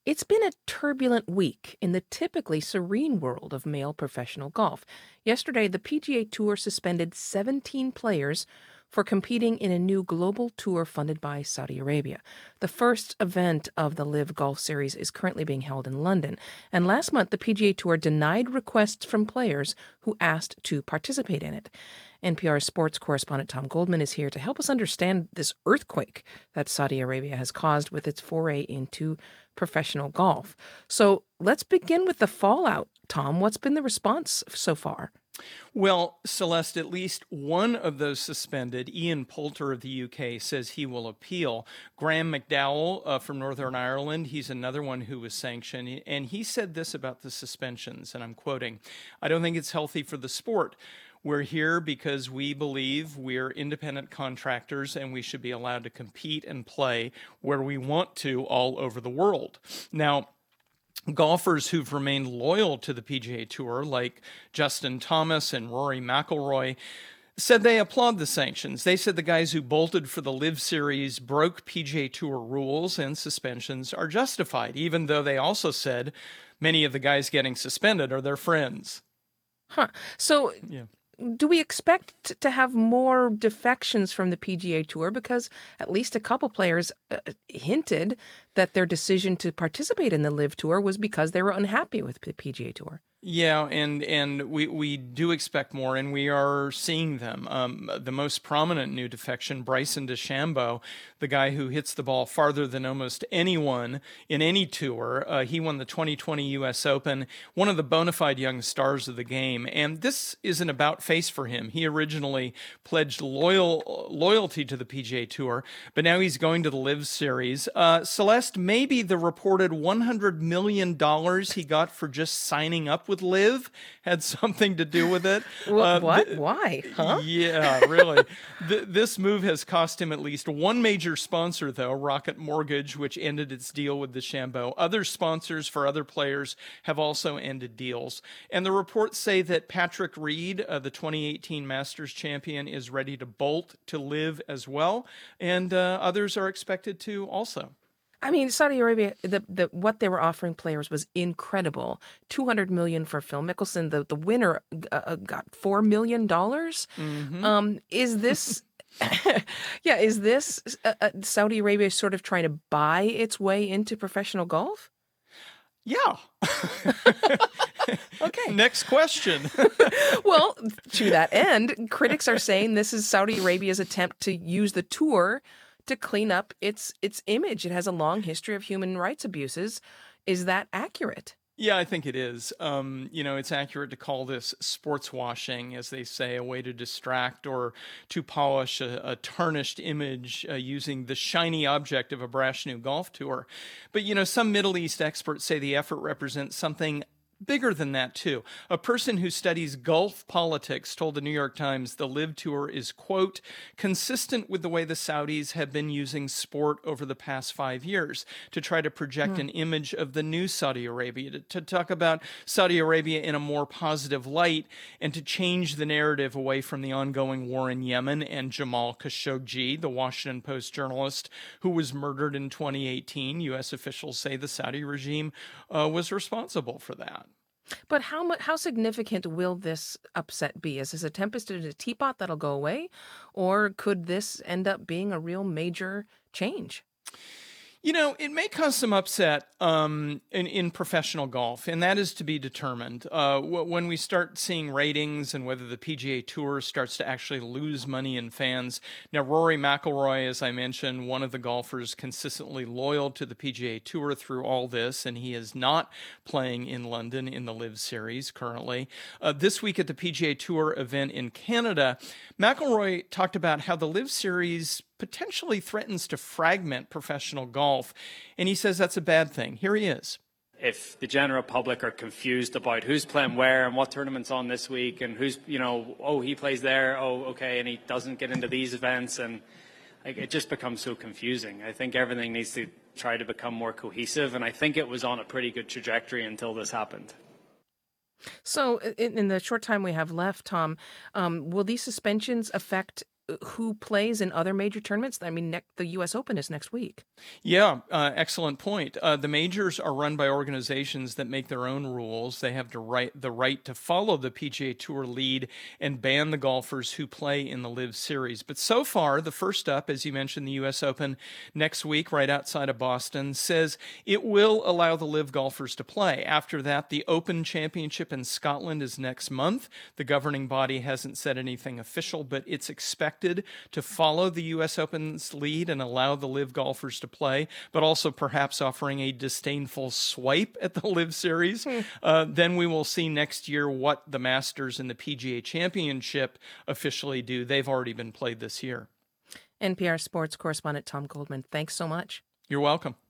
It's been a turbulent week in the typically serene world of male professional golf. Yesterday, the PGA Tour suspended 17 players for competing in a new global tour funded by Saudi Arabia. The first event of the Live Golf Series is currently being held in London. And last month, the PGA Tour denied requests from players who asked to participate in it. NPR sports correspondent Tom Goldman is here to help us understand this earthquake that Saudi Arabia has caused with its foray into professional golf. So let's begin with the fallout. Tom, what's been the response so far? Well, Celeste, at least one of those suspended, Ian Poulter of the UK, says he will appeal. Graham McDowell from Northern Ireland, he's another one who was sanctioned. And he said this about the suspensions, and I'm quoting, "I don't think it's healthy for the sport. We're here because we believe we're independent contractors and we should be allowed to compete and play where we want to all over the world." Now, golfers who've remained loyal to the PGA Tour, like Justin Thomas and Rory McIlroy, said they applaud the sanctions. They said the guys who bolted for the Live Series broke PGA Tour rules and suspensions are justified, even though they also said many of the guys getting suspended are their friends. So Yeah. do we expect to have more defections from the PGA Tour? Because at least a couple players hinted that their decision to participate in the Live Tour was because they were unhappy with the PGA Tour. Yeah, and we do expect more, and we are seeing them. The most prominent new defection, Bryson DeChambeau, the guy who hits the ball farther than almost anyone in any tour. He won the 2020 U.S. Open, one of the bona fide young stars of the game, and this is an about face for him. He originally pledged loyalty to the PGA Tour, but now he's going to the Live Series. Celeste, maybe the reported $100 million he got for just signing up with Live had something to do with it. What? Why? Huh? Yeah, really. This move has cost him at least one major sponsor, though, Rocket Mortgage, which ended its deal with DeChambeau. Other sponsors for other players have also ended deals. And the reports say that Patrick Reed, the 2018 Masters champion, is ready to bolt to Live as well. And others are expected to also. I mean, Saudi Arabia, the what they were offering players was incredible. $200 million for Phil Mickelson. The winner got $4 million. Is this, yeah, is this Saudi Arabia sort of trying to buy its way into professional golf? Yeah. Okay. Next question. Well, to that end, critics are saying this is Saudi Arabia's attempt to use the tour to clean up its image. It has a long history of human rights abuses. Is that accurate? Yeah, I think it is. It's accurate to call this sports washing, as they say, a way to distract or to polish a tarnished image using the shiny object of a brash new golf tour. But, some Middle East experts say the effort represents something bigger than that, too. A person who studies Gulf politics told the New York Times the Live Tour is, quote, consistent with the way the Saudis have been using sport over the past 5 years to try to project an image of the new Saudi Arabia, to talk about Saudi Arabia in a more positive light, and to change the narrative away from the ongoing war in Yemen and Jamal Khashoggi, the Washington Post journalist who was murdered in 2018. U.S. officials say the Saudi regime was responsible for that. But how significant will this upset be? Is this a tempest in a teapot that'll go away? Or could this end up being a real major change? It may cause some upset in professional golf, and that is to be determined. When we start seeing ratings and whether the PGA Tour starts to actually lose money in fans. Now, Rory McIlroy, as I mentioned, one of the golfers consistently loyal to the PGA Tour through all this, and he is not playing in London in the Live Series currently. This week at the PGA Tour event in Canada, McIlroy talked about how the Live Series potentially threatens to fragment professional golf. And he says that's a bad thing. Here he is. If the general public are confused about who's playing where and what tournament's on this week and who's, he plays there, okay, and he doesn't get into these events, and it just becomes so confusing. I think everything needs to try to become more cohesive, and I think it was on a pretty good trajectory until this happened. So in the short time we have left, Tom, will these suspensions affect who plays in other major tournaments? I mean, the U.S. Open is next week. Yeah, excellent point. The majors are run by organizations that make their own rules. They have the right to follow the PGA Tour lead and ban the golfers who play in the LIV Series. But so far, the first up, as you mentioned, the U.S. Open next week, right outside of Boston, says it will allow the LIV golfers to play. After that, the Open Championship in Scotland is next month. The governing body hasn't said anything official, but it's expected to follow the U.S. Open's lead and allow the LIV golfers to play, but also perhaps offering a disdainful swipe at the LIV Series. Then we will see next year what the Masters and the PGA Championship officially do. They've already been played this year. NPR sports correspondent Tom Goldman, thanks so much. You're welcome.